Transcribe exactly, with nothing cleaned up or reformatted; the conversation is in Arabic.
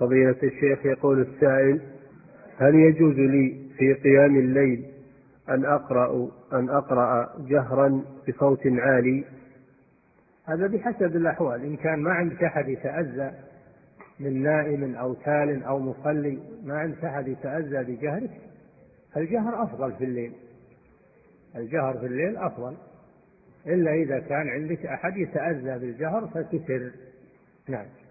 فضيلة الشيخ، يقول السائل: هل يجوز لي في قيام الليل أن أقرأ أن أقرأ جهرا بصوت عالي؟ هذا بحسب الأحوال. إن كان ما عندك أحد يتأذى من نائم أو تال أو مصلي، ما عندك أحد يتأذى بجهرك، الجهر أفضل في الليل، الجهر في الليل أفضل، إلا إذا كان عندك أحد يتأذى بالجهر فتسر. نعم.